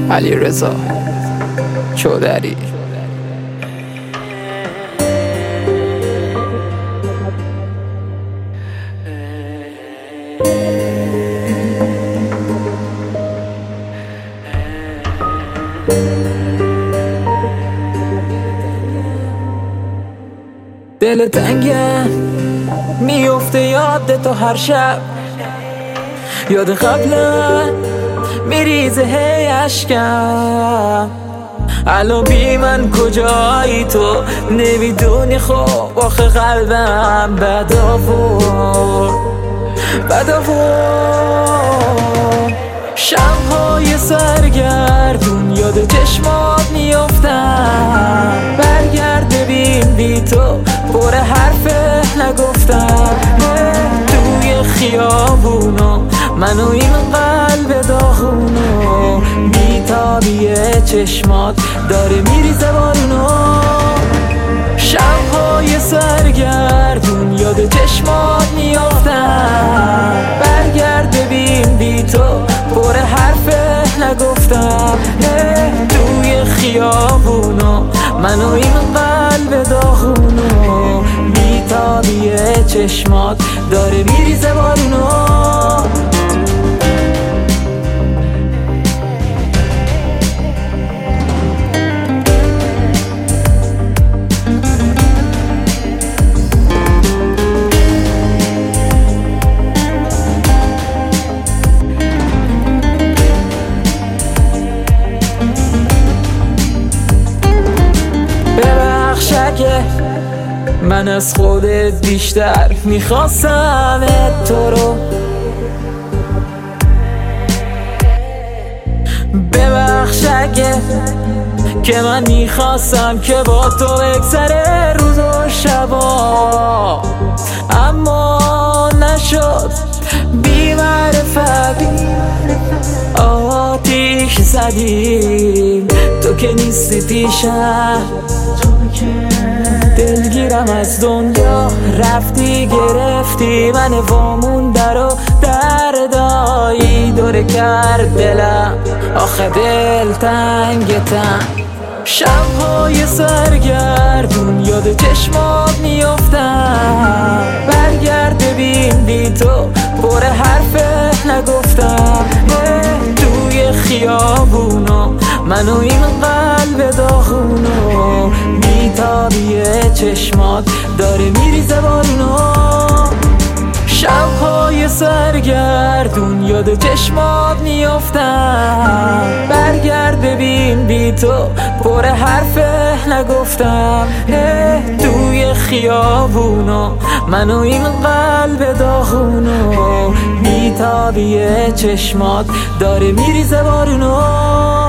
علیرضا چودری. دل تنگم میفته یاد تو هر شب، یاد قبلا میریزه هی اشکم. الان بی من کجایی تو نمیدونی، خب آخه قلبم بد آورد. شب‌های سرگردون یاد چشمات میافتم، برگرد ببین بی تو پر حرفه نگفتم. توی خیابونو من و این قلب داغونو، بی‌تابیه چشمات داره میریزه بارونو. شب‌های سرگردون یاد چشمات میافتم، برگرد ببین بی تو پر حرفه نگفتم. توی خیابونو من و این قلب داغونو، بی‌تابیه چشمات داره میریزه بارونو. من از خودت بیشتر میخواستم تو رو، ببخش اگه که من میخواستم که با تو بگذره روز و شبا، اما نشد. بی معرفت آتیش زدیم، تو که نیستی پیشم. دلگیرم از دنیا رفتی، گرفتی من وامونده رو، دردایی دوره کرد دلم، آخه دل تنگتم. شب‌های سرگردون یاد چشمات میافتم، برگرد ببین بی تو پر حرفه نگفتم. توی خیابونو من و این قلب داغونو، بی‌تابیه چشمات داره میریزه بارونو. شب‌های سرگردون یاد چشمات میافتم، برگرد ببین بی تو پر حرفه نگفتم. توی خیابونو من و این قلب داغونو، بی‌تابیه چشمات داره میریزه بارونو.